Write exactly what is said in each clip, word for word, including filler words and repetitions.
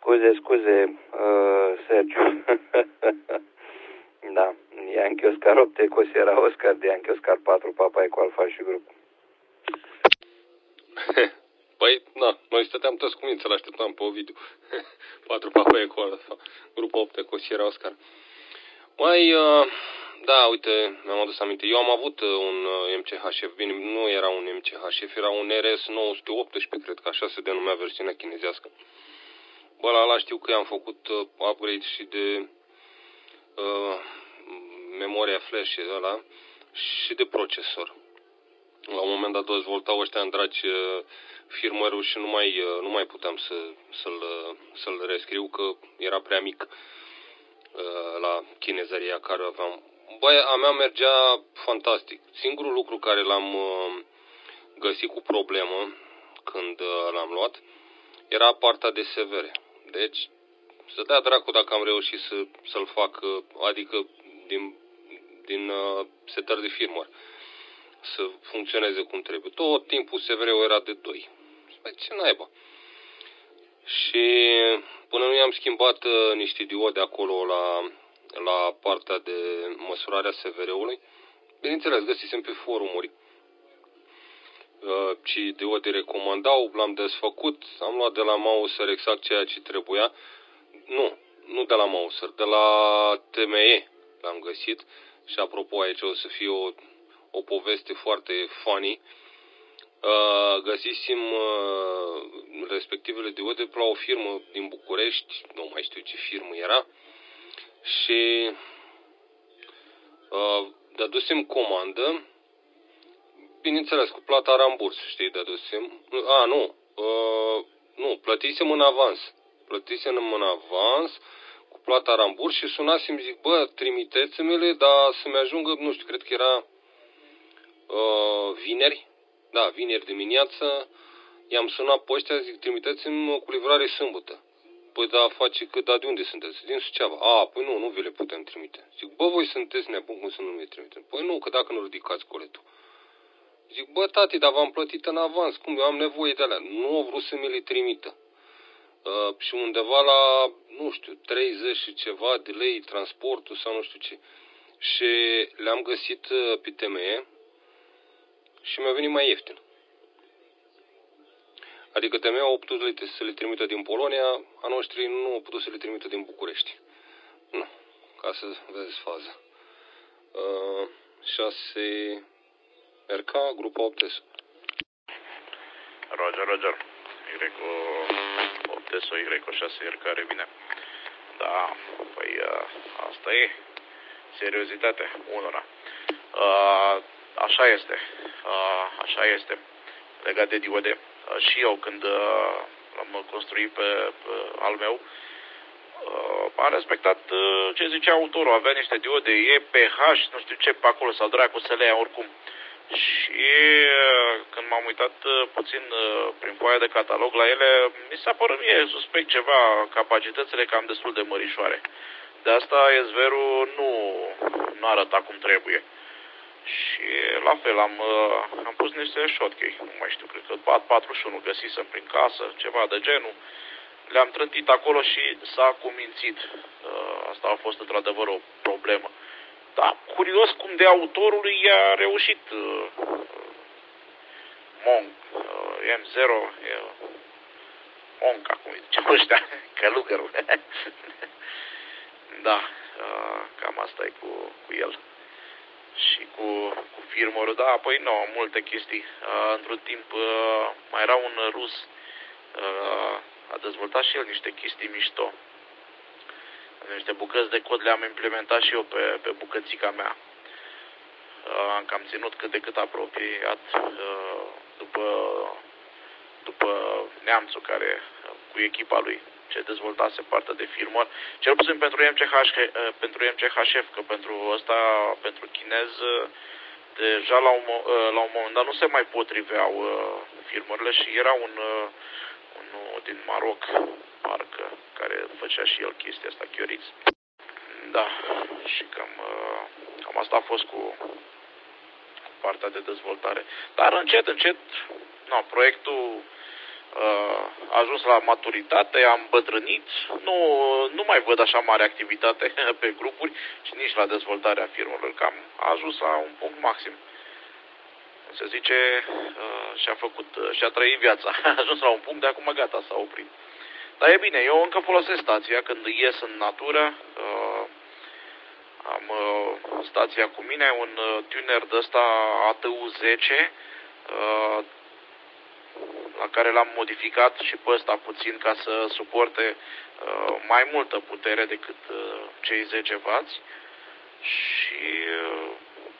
Scuze, scuze, uh, Sergiu. Da, Yankee Oscar opt, Eco Sierra Oscar, de Yankee Oscar patru, Papa Eco Alfa și grup. Păi, na, noi stăteam toți cu mințele, așteptam pe Ovidiu. patru Papa Eco Alfa, grupul opt, Eco Sierra Oscar. Mai, uh, da, uite, mi-am adus aminte. Eu am avut un M C H F, bine, nu era un M C H F, era un R S nouă sute optsprezece, cred că așa se denumea versiunea chinezească. Bă, la ăla știu că i-am făcut uh, upgrade și de uh, memoria flash și de ăla și de procesor. La un moment dat dezvoltau ăștia în dragi uh, firmware-ul și nu mai, uh, nu mai puteam să, să-l, uh, să-l rescriu, că era prea mic uh, la chinezăria care aveam. Băi, a mea mergea fantastic. Singurul lucru care l-am uh, găsit cu problemă când uh, l-am luat era partea de severe. Deci, să dea dracu dacă am reușit să, să-l fac, adică din, din uh, setări de firmware, să funcționeze cum trebuie. Tot timpul S V R-ul era de doi. Băi, ce naiba? Și până nu i-am schimbat uh, niște diode acolo la, la partea de măsurare a S V R-ului, bineînțeles, găsisem pe forumuri uh, ce diode recomandau, l-am desfăcut, am luat de la Mouser exact ceea ce trebuia. Nu, nu de la Mouser, de la T M E l-am găsit. Și apropo, aici o să fie o, o poveste foarte funny. Uh, găsisem uh, respectivele diode pe la o firmă din București, nu mai știu ce firmă era, și uh, dădusem comandă, bineînțeles, cu plata ramburs, știi, dădusem, a, nu, uh, nu, plătisem în avans, plătisem în avans, cu plata ramburs și sunasem, zic, bă, trimiteți-mi-le, dar să-mi ajungă, nu știu, cred că era uh, vineri, da, vineri dimineață, i-am sunat pe ăștia, zic, trimiteți-mi cu livrare sâmbătă. Păi da, face că, da, de unde sunteți? Din Suceava. A, păi nu, nu vi le putem trimite. Zic, bă, voi sunteți nebuni, cum să nu le trimitem? Păi nu, că dacă nu ridicați coletul. Zic, bă, tati, dar v-am plătit în avans, cum, eu am nevoie de alea. Nu au vrut să mi le trimită. Uh, și undeva la, nu știu, treizeci și ceva de lei transportul sau nu știu ce. Și le-am găsit pe T M E și mi-a venit mai ieftin. Adică T M E au putut să le trimită din Polonia, a noștri nu au putut să le trimită din București. Nu, ca să vezi faza. Uh, șase R K, grupa opt S. Roger, Roger. Y opt S, Y șase R K revine. Da, păi asta e seriozitatea unora. Uh, așa este. Uh, așa este. Legat de diode. Uh, și eu când uh, l-am construit pe, pe al meu, uh, am respectat uh, ce zicea autorul. Avea niște diode E P H, nu știu ce pe acolo, sau dracu să le ia oricum. Și uh, când m-am uitat uh, puțin uh, prin foaia de catalog la ele, mi s-a părut mie suspect ceva, capacitățile cam destul de mărișoare. De asta S V R-ul nu, nu arăta cum trebuie. Și la fel am, uh, am pus niște shortkey, nu mai știu, cred că B A T patruzeci și unu găsisem prin casă, ceva de genul. Le-am trântit acolo și s-a cumințit. Uh, asta a fost într-adevăr o problemă. Da, curios cum de autorului i-a reușit uh, Monk, uh, M zero, uh, Monca, cum îi zicem ăștia, călugărul. Da, uh, cam asta e cu, cu el. Și cu, cu firmorul, da, apoi nu, multe chestii. Uh, într-un timp uh, mai era un rus, uh, a dezvoltat și el niște chestii mișto. Niște bucăți de cod le-am implementat și eu pe, pe bucățica mea. Uh, am cam ținut cât de cât apropiat uh, după, după neamțul care, uh, cu echipa lui, ce dezvoltase partea de firmware. Cel puțin pentru M C H, uh, pentru M C H F, că pentru ăsta, pentru chinez, uh, deja la un, uh, la un moment dat nu se mai potriveau uh, firmările și era un, uh, unul din Maroc, parcă, care făcea și el chestia asta, Chioriț. Da, și cam, cam asta a fost cu, cu partea de dezvoltare. Dar încet, încet, no, proiectul A ajuns la maturitate, am bătrânit, nu, nu mai văd așa mare activitate pe grupuri și nici la dezvoltarea firmelor, că am ajuns la un punct maxim. Se zice, și-a făcut, și-a trăit viața, a ajuns la un punct, de acum gata, s-a oprit. Dar e bine, eu încă folosesc stația când ies în natură, am stația cu mine, un tuner de ăsta A T U zece, la care l-am modificat și pe ăsta puțin ca să suporte uh, mai multă putere decât uh, cei zece wați și uh,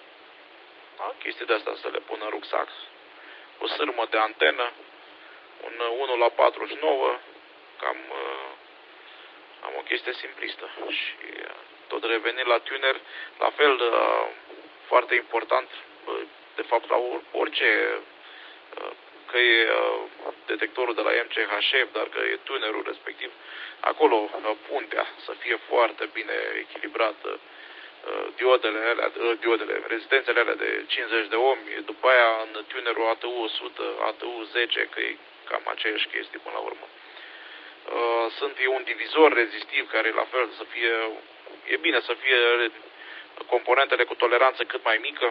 da, chestii de astea să le pun în rucsac, o sârmă de antenă, un unu la patruzeci și nouă, cam uh, am o chestie simplistă și uh, tot revenind la tuner, la fel uh, foarte important, uh, de fapt la orice uh, că e uh, detectorul de la M C H F, dar că e tunerul respectiv. Acolo uh, puntea să fie foarte bine echilibrată, uh, diodele alea, uh, diodele, rezistențele alea de cincizeci de ohmi, după aia în tunerul A T U o sută, A T U zece, că e cam aceeași chestie până la urmă. Uh, sunt e un divizor rezistiv care la fel să fie, e bine să fie componentele cu toleranță cât mai mică,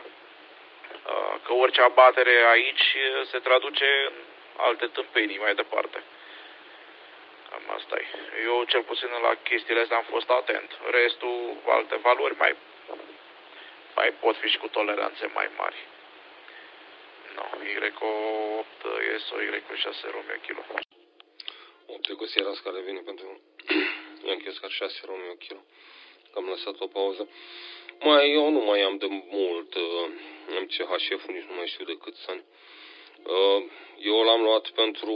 că orice abatere aici se traduce în alte tâmpenii mai departe. Cam asta e. Eu cel puțin la chestiile astea am fost atent. Restul, alte valori mai, mai pot fi și cu toleranțe mai mari. No, Y opt S O Y șase Romeo kilo. opt Ecosieras care vine pentru Yankee Oscar șase Romeo kilo. Că am lăsat o pauză. Mai, eu nu mai am de mult uh, M C H F-ul, nici nu mai știu de câți ani. Uh, eu l-am luat pentru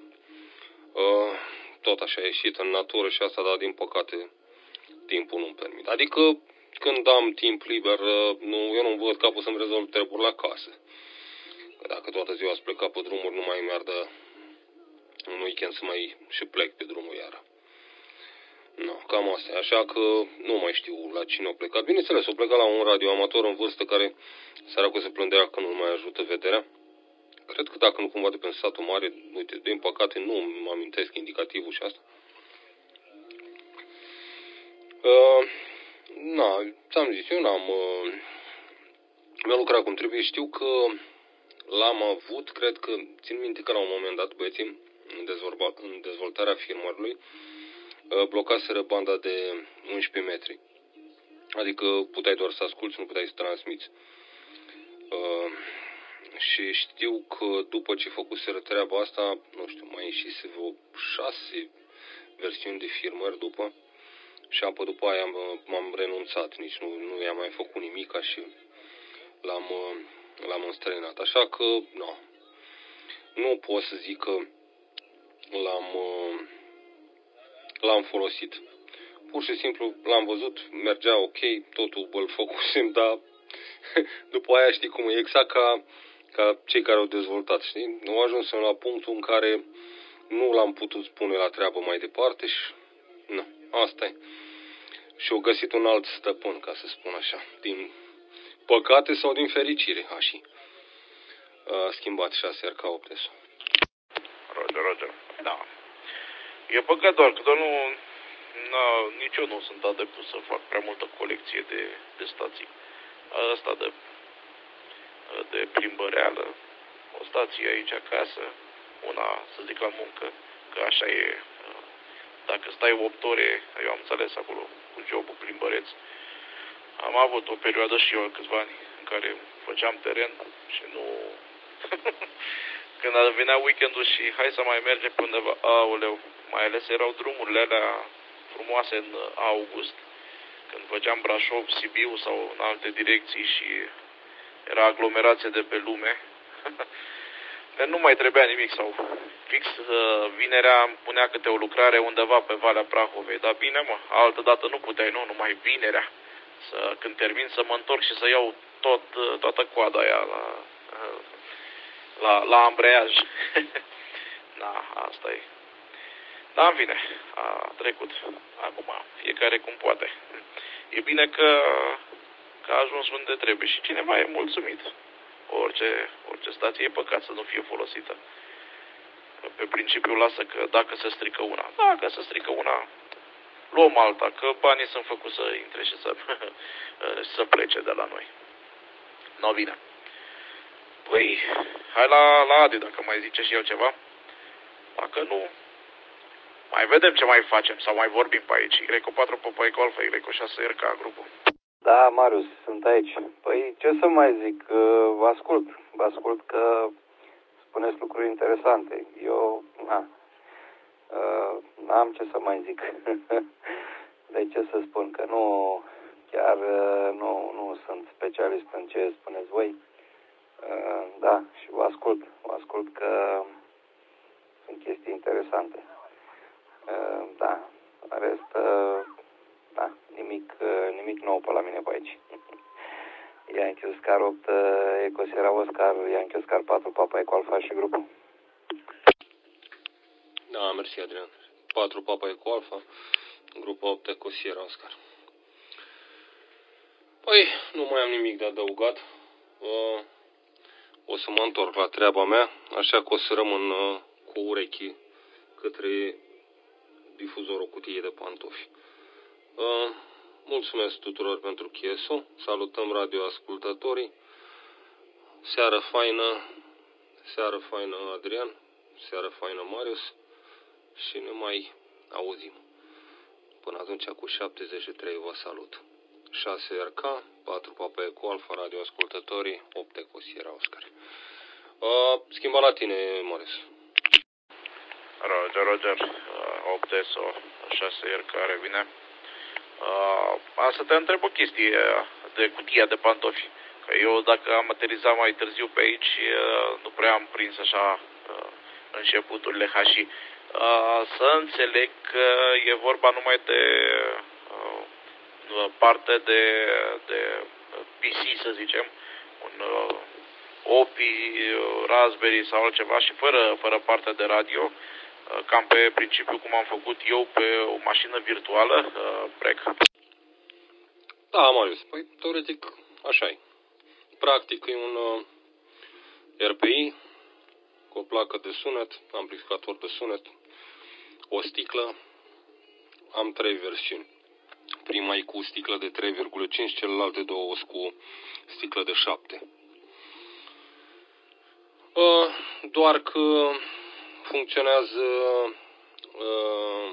uh, tot așa ieșit în natură și asta, dar din păcate timpul nu-mi permite. Adică când am timp liber, uh, nu, eu nu văd capul să-mi rezolv treburile acasă. Că dacă toată ziua ați plecat pe drumuri, nu mai mi-ar dă un weekend să mai și plec pe drumul iară. No, cam asta e. Așa că nu mai știu la cine au plecat. Bineînțeles, au plecat la un radioamator în vârstă care săracul se plândea că nu mai ajută vederea. Cred că dacă nu cumva de pe satul mare, uite, din păcate nu mă amintesc indicativul și asta. Uh, na, ți-am zis, eu n-am... Uh, mi-a lucrat cum trebuie. Știu că l-am avut, cred că, țin minte că la un moment dat, băieții, în, dezvolta, în dezvoltarea firmărului, blocaseră banda de unsprezece metri. Adică puteai doar să asculți, nu puteai să transmiți. Uh, și știu că după ce făcuseră treaba asta, nu știu, mai ieșise vreo șase versiuni de firmări după și apă după aia m-am renunțat, nici nu, nu i-am mai făcut nimica și l-am, l-am înstrăinat. Așa că, nu, nu pot să zic că l-am... l-am folosit. Pur și simplu l-am văzut, mergea ok, totul îl făcusem, dar după aia știi cum e, exact ca, ca cei care au dezvoltat, știi? Au ajuns la punctul în care nu l-am putut spune la treabă mai departe și nu, asta e. Și au găsit un alt stăpân, ca să spun așa, din păcate sau din fericire, așa. A schimbat șase R K opt S. Roger, Roger, da. E păcat doar că nu, na, nici eu nu sunt adeptul să fac prea multă colecție de, de stații. Asta de, de plimbăreală, o stație aici acasă, una, să zic, la muncă, că așa e. Dacă stai opt ore, eu am înțeles acolo cu jobul plimbăreț. Am avut o perioadă și eu câțiva ani în care făceam teren și nu... Când venea weekendul și hai să mai mergem pe undeva, aoleu, mai ales erau drumurile alea frumoase în august, când făceam Brașov, Sibiu sau în alte direcții și era aglomerație de pe lume. Nu mai trebuia nimic sau fix vinerea îmi punea câte o lucrare undeva pe Valea Prahovei, dar bine mă, altă dată nu puteai, nu, numai vinerea, să, când termin să mă întorc și să iau tot, toată coada aia la... La, la ambreiaj. Da, asta e. Dar în fine, a trecut. Acum, fiecare cum poate. E bine că, că a ajuns unde trebuie și cineva e mulțumit. Orice, orice stație e păcat să nu fie folosită. pe principiu lasă că dacă se strică una, dacă se strică una, luăm alta, că banii sunt făcuți să intre și să, să plece de la noi. Nu bine. Păi, hai la, la Adi, dacă mai zice și el ceva. Dacă nu, mai vedem ce mai facem sau mai vorbim pe aici. Y patru Papa Eco Alfa, Y șase R K grupul. Da, Marius, sunt aici. Păi, ce să mai zic? Vă ascult. Vă ascult că spuneți lucruri interesante. Eu, na, n-am ce să mai zic. De ce să spun? Că nu, chiar nu, nu sunt specialist în ce spuneți voi. Da, și vă ascult. Vă ascult că sunt chestii interesante. Da, în rest, da, nimic, nimic nou pe la mine pe aici. Yankee Oscar opt, Eco Sierra Oscar, Yankee Oscar patru, Papa Eco Alfa și grupul. Da, mersi, Adrian. patru Papa Eco Alfa, grupul opt, Eco Sierra Oscar. Păi, nu mai am nimic de adăugat. O să mă întorc la treaba mea, așa că o să rămân cu urechi către difuzorul cutiei de pantofi. Mulțumesc tuturor pentru chiesul, salutăm radioascultătorii, seară faină, seară faină Adrian, seară faină Marius și ne mai auzim. Până atunci cu șaptezeci și trei vă salut. șase R K, patru Papa Eco Alfa, radioascultătorii, opt Eco Sierra Oscar. Uh, schimba la tine, Marius. Roger, Roger, uh, opt S O, șase R care vine. Uh, am să te întreb o chestie de cutia de pantofi. Că eu dacă am aterizat mai târziu pe aici, uh, nu prea am prins așa uh, începuturile hașii. Uh, să înțeleg că e vorba numai de uh, parte de, de P C, să zicem, un uh, O P I, Raspberry sau altceva și fără, fără partea de radio, uh, cam pe principiu cum am făcut eu pe o mașină virtuală, uh, prec. Da, Marius, păi teoretic așa e. Practic e un uh, R P I cu o placă de sunet, amplificator de sunet, o sticlă. Am trei versiuni. Prima e cu sticlă de trei virgulă cinci, celelalte două sunt cu sticlă de șapte. Uh, doar că funcționează uh,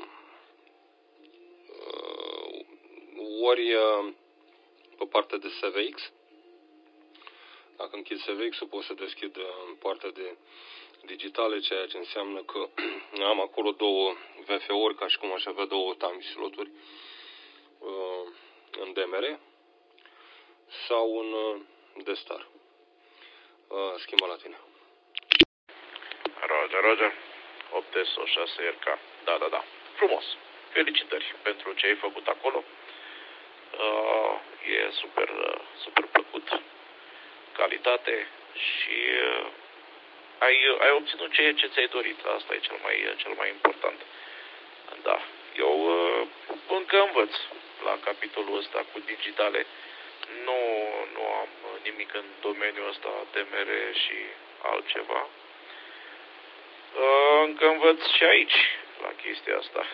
uh, ori uh, pe partea de S V X. Dacă închid S V X-ul, pot să deschid uh, partea de digitale, ceea ce înseamnă că am acolo două V F O-uri, ca și cum aș avea două time slot-uri uh, în D M R sau în uh, D-Star. Uh, schimbă la tine. Roger, Roger. opt S O șase R K. Da, da, da. Frumos. Felicitări pentru ce ai făcut acolo. Uh, e super, uh, super plăcut. Calitate și uh, ai, ai obținut ce, ce ți-ai dorit. Asta e cel mai, cel mai important. Da. Eu uh, încă învăț la capitolul ăsta cu digitale. Nu, nu am nimic în domeniul ăsta D M R și altceva. Uh, încă învăț și aici la chestia asta.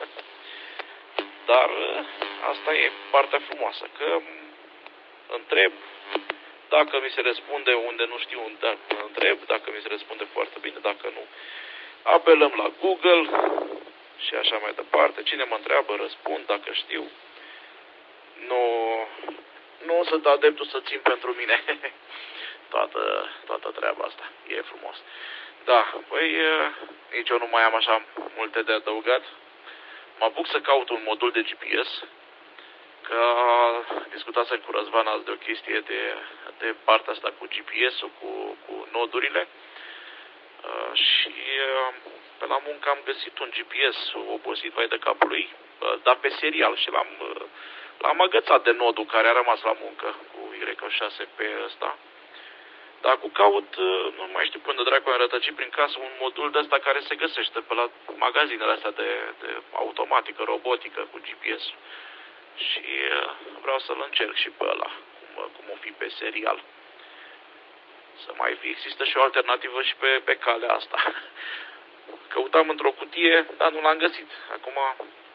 Dar uh, asta e partea frumoasă, că întreb, dacă mi se răspunde unde nu știu, unde întreb, dacă mi se răspunde foarte bine, dacă nu, apelăm la Google și așa mai departe. Cine mă întreabă, răspund, dacă știu. Nu, nu sunt adeptul să țin pentru mine toată, toată treaba asta. E frumos. Da, păi nici eu nu mai am așa multe de adăugat. Mă apuc să caut un modul de G P S, că discutasem cu Răzvan azi de o chestie de, de partea asta cu G P S-ul, cu, cu nodurile. Uh, și uh, pe la muncă am găsit un G P S obosit vai de capul lui, uh, dar pe serial, și l-am, uh, l-am agățat de nodul care a rămas la muncă cu Y șase P ăsta. Dar cu caut, uh, nu mai știu până dracu am rătăcit prin casă un modul de ăsta care se găsește pe la magazinele astea de, de automatică, robotică cu G P S. Și uh, vreau să-l încerc și pe ăla, cum, cum o fi pe serial. Să mai fi, există și o alternativă și pe, pe calea asta. Căutam într-o cutie, dar nu l-am găsit. Acum